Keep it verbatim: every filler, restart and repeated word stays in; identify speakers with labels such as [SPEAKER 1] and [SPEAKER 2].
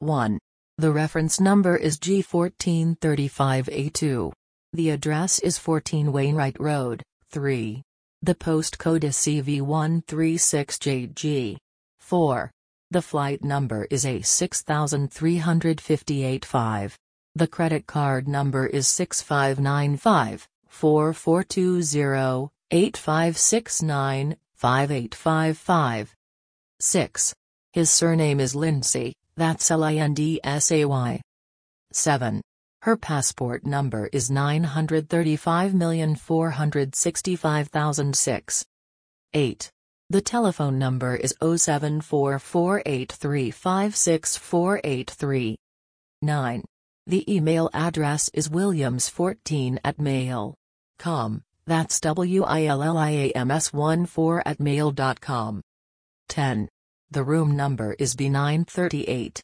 [SPEAKER 1] one. The reference number is G fourteen thirty-five A two. The address is fourteen Wainwright Road, three. The postcode is C V one three six J G. four. The flight number is A six three five eight five. The credit card number is six five nine five, four four two zero, eight five six nine, five eight five five. six. His surname is Lindsay, that's L I N D S A Y. seven. Her passport number is nine three five four six five zero six. eight. The telephone number is zero seven four four eight three five six four eight three. nine. The email address is williams fourteen at mail dot com, that's W I L L I A M S fourteen at mail dot com. ten. The room number is B nine thirty-eight.